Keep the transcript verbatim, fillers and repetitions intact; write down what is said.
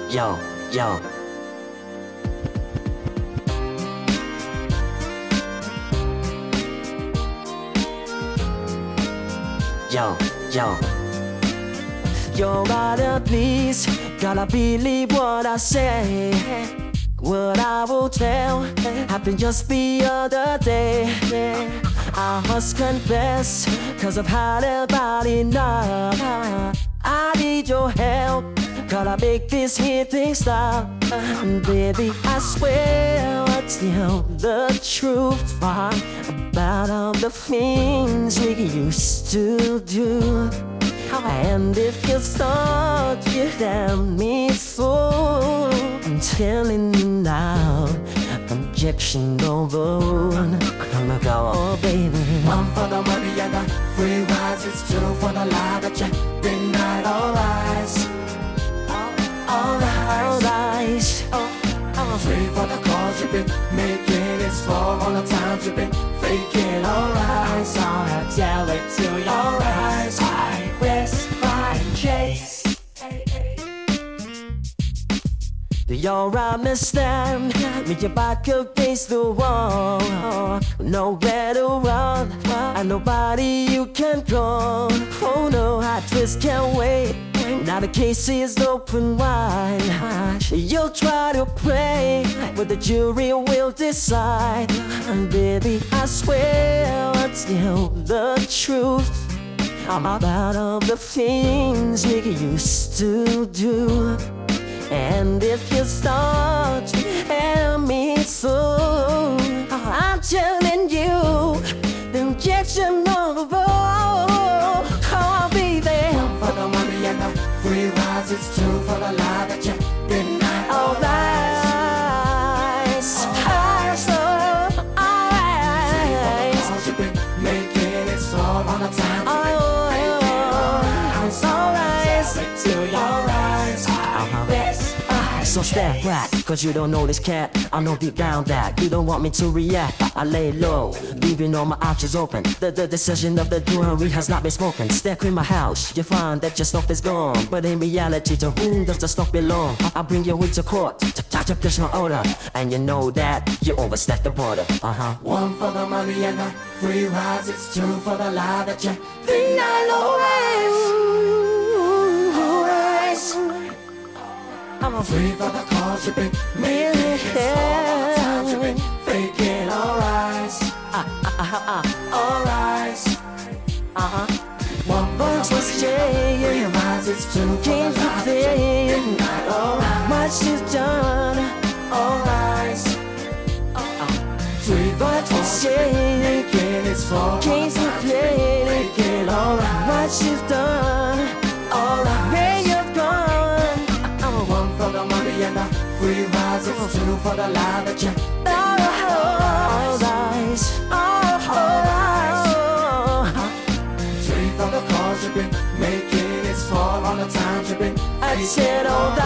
yo, yo. Yo, yo. You're right at least, gotta believe what I say. What I will tell happened just the other day. I must confess, cause I've had about enough. I need your help, gotta make this here thing stop. Baby, I swear I'll tell the truth about all the things we used to do. And if you thought you had me fooled, I'm telling you now, objection over. Come go, oh baby. One for the money and the free rides, it's two for the lie that you denied. All rise, all rise, three for the calls you've been making, it's four all the times you've been faking. All rise, I'll tell it to you. All rise, I rest my case. You're right, mister. With your back against the wall, nowhere to run, and nobody you can call. Oh no, I just can't wait. Now the case is open wide. You'll try to pray, but the jury will decide. And baby, I swear I'll tell the truth about all the things we used to do. And if you start to help me soon, I'm telling you, the injection of all, I'll be there. One for the money and the free rides, it's two for the lie that you denied. All rise, rise, all rise. Three for the calls you've been making, it's four all the times you've been Oh, faking. All rise, all rise. tell it to you. All rise, So step back, cause you don't know this cat. I know deep down that you don't want me to react. I lay low, leaving all my options open. The, the decision of the jury has not been spoken. Step in my house, you find that your stuff is gone. But in reality, to whom does the stuff belong? I bring you into court to touch up this order, and you know that you overstepped the border. Uh-huh. one for the money and the free rides, it's two for the lie that you Denied, all rise. I'm a three for the calls you've been making, it's four all the times you've been faking. All rise, all rise, uh-huh. one for the money and the free rides, it's two for the Can't lie you that you think denied. All rise, what you've done? all rise, three for the calls you've been making, it's four all the Can't you times you've been think faking. All rise, what you've done? all rise. Where you've gone? One for the money and the free rides, it's two for the lie that you All rise, all rise. three for the calls you've been making, it's four all the times you've been I said all